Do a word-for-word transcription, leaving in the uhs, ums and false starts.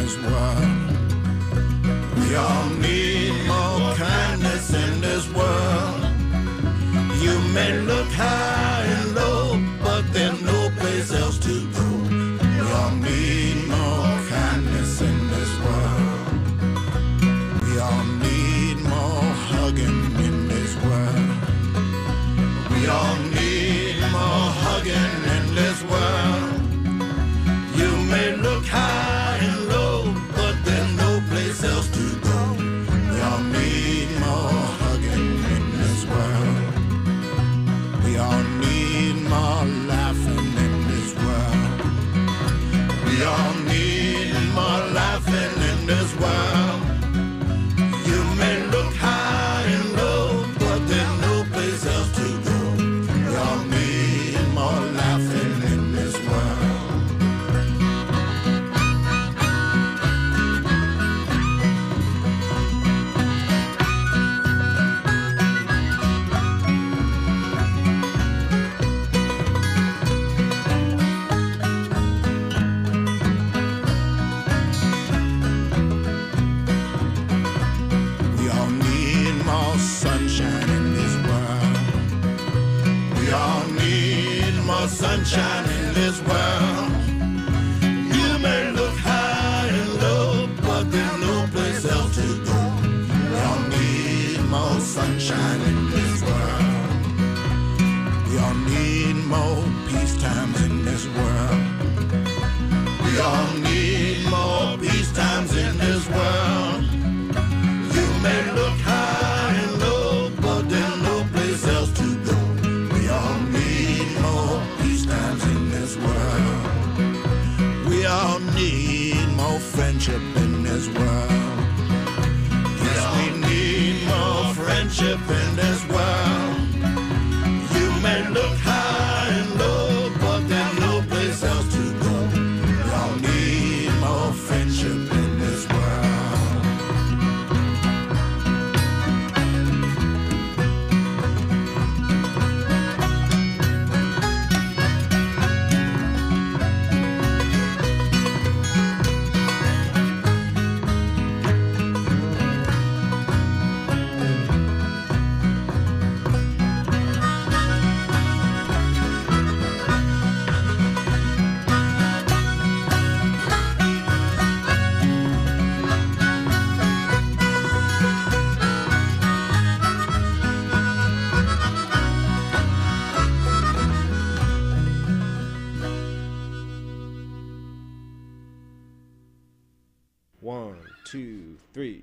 this world. We all need more kindness in this world. You may look high and low, but there's no place else to go. We all need more kindness in this world. We all need more hugging in this world. We all need more hugging in this world. You may look high and low, but there's no place else to go. We all need more hugging in this world. We all need more laughing in this world. We all need more laughing in this world. You may look high and low, but there's no place else to go. We all need more laughing in this world. We all need more sunshine in this world. We all need more sunshine in this world. You may look high and low, but there's no place else to go. We all need more sunshine in this world. We all need more peace times in this world. We all need more peace times in this world. You may look high and low, but there's no place else to go. We all need more peace times in this world. We all need more friendship in this world. Yes, we need more friendship in this world. You may look high and low, but there's no place else to go. We all need more friendship in this world. One, two, three.